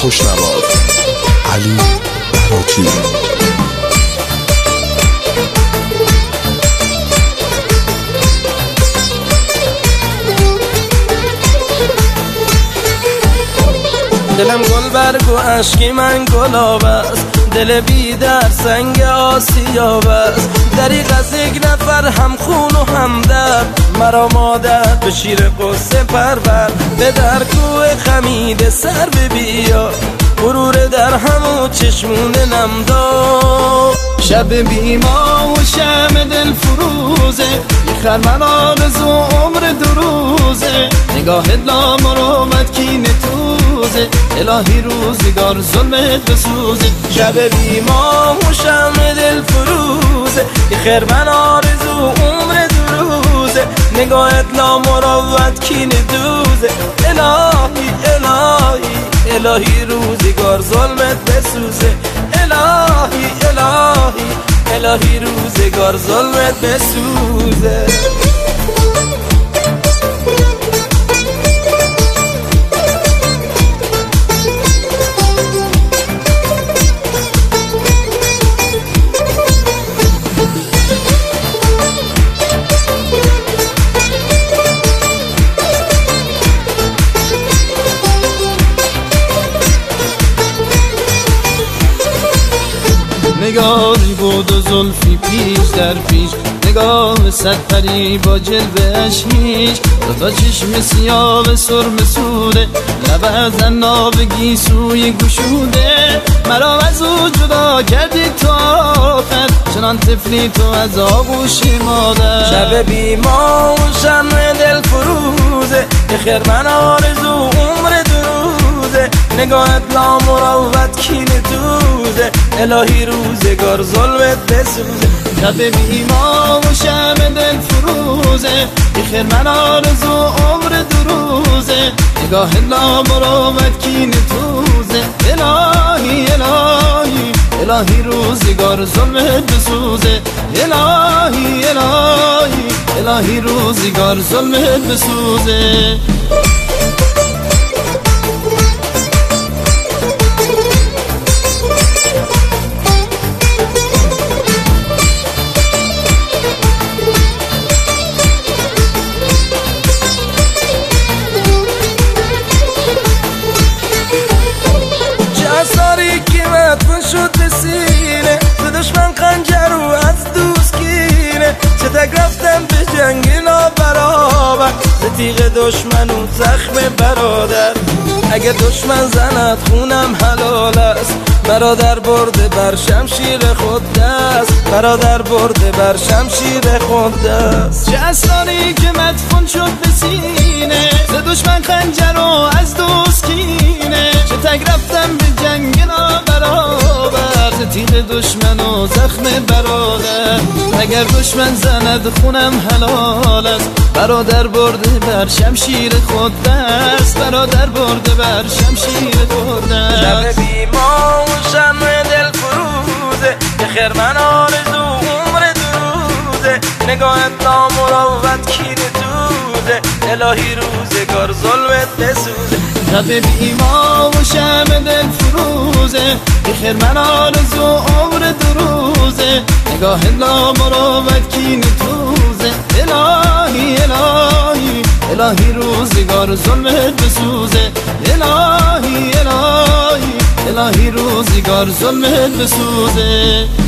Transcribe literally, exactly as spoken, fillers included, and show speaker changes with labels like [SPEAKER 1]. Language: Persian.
[SPEAKER 1] خوشنواد علی براتی.
[SPEAKER 2] دلم گل برگ و عشقی من گلاب است، دل بی در سنگ آسیاب است. دریغ از یک نفر هم خون و هم درد، مرا مادر به شیر قصه پرور. به در کوه خمیده سر ببیا، غرور در همو چشمون نمدا.
[SPEAKER 3] شب بیما و شم دل فروزه، یخر من آرزو عمر دو روزه. نگاه لا مروت کینه توزه، الهی روزگار ظلمت بسوزه.
[SPEAKER 2] شب بیما و شم دل فروزه، یخر من آرزو عمر دو روزه. نگاهت لا مروت کینه دوزه، الهی الهی الهی روزگار ظلمت بسوزه. الهی الهی الهی روزگار ظلمت بسوزه.
[SPEAKER 3] نگاهی بود و زلفی پیش در پیش، نگاه صد پری با جلوه‌اش هیچ. دوتا چشم سیاه سرم سوده، لب از عناب گیسوی گشوده. مرا از او جدا کردی تو آخر، چنان طفلی تو از آغوش مادر.
[SPEAKER 2] شب بیما و شم دل فروزه، بخیر من آرزو عمر دو روزه. نگاهت لا مروت کینه دوزه، الهی روزگار ظلمت بسوزه.
[SPEAKER 3] شب بیما و شم دل فروزه، بخیر من آرزو عمر دو روزه. نگاه لا مروت کینه توزه، الهی الهی الهی روزگار ظلمت بسوزه. الهی الهی الهی روزگار ظلمت بسوزه.
[SPEAKER 2] شد به سینه، به دشمن خنجر و از دوست کینه. چه تک رفتم به جنگ نابرابر، ز تیغ دشمن و زخم برادر. اگه دشمن زند خونم حلال است، برادر برده بر شمشیر خود دست. برادر برده بر شمشیر خود دست.
[SPEAKER 3] چه اسراری که مدفون شد به سینه، ز دشمن خنجر و از دوست کینه. چه تک رفتم به جنگ نابرابر، ز تیغ دشمن و زخم برادر. اگر دشمن زند خونم حلال است، برادر برده بر شمشیر خود دست. برادر برده بر شمشیر خود دست.
[SPEAKER 2] شب بیما و شم دل فروزه، بخیر من آرزو عمر دو روزه. نگاهت لا مروت کینه دوزه، الهی روزگار ظلمت بسوزه.
[SPEAKER 3] شب بیما و شم دل فروزه، بخیر من آرزو عمر دو روزه. نگاه لا مروت کینه توزه، الهی الهی الهی روزگار ظلمت بسوزه. الهی الهی الهی روزگار ظلمت بسوزه.